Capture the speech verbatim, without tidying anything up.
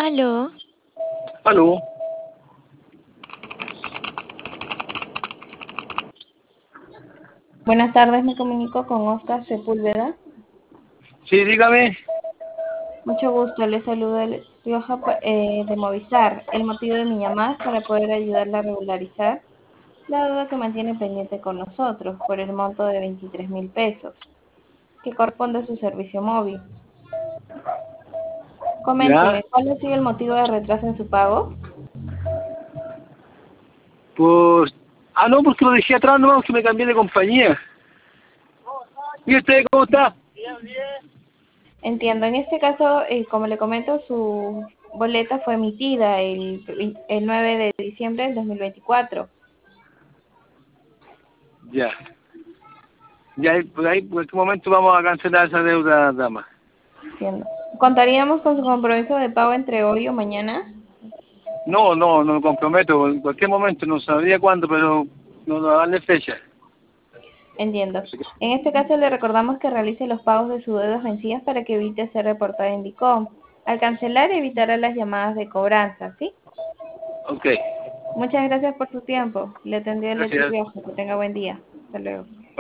Aló. Aló. Buenas tardes, me comunico con Oscar Sepúlveda. Sí, dígame. Mucho gusto, le saluda el Rioja eh, de Movistar. El motivo de mi llamada es para poder ayudarla a regularizar la deuda que mantiene pendiente con nosotros por el monto de veintitrés mil pesos, que corresponde a su servicio móvil. Ya. Coménteme, ¿cuál ha sido el motivo de retraso en su pago? Pues... Ah, no, porque lo dejé atrás nomás, que me cambié de compañía. ¿Y usted cómo está? Entiendo, en este caso, eh, como le comento, su boleta fue emitida el, el nueve de diciembre del dos mil veinticuatro. Ya. Ya, pues ahí, por este momento vamos a cancelar esa deuda, dama. Entiendo. ¿Contaríamos con su compromiso de pago entre hoy o mañana? No, no, no me comprometo. En cualquier momento, no sabría cuándo, pero no no darle fecha. Entiendo. En este caso le recordamos que realice los pagos de sus deudas vencidas para que evite ser reportada en DICOM. Al cancelar evitará las llamadas de cobranza, ¿sí? Ok. Muchas gracias por su tiempo. Le atendió el Leti Gracias. Rioja. Que tenga buen día. Hasta luego.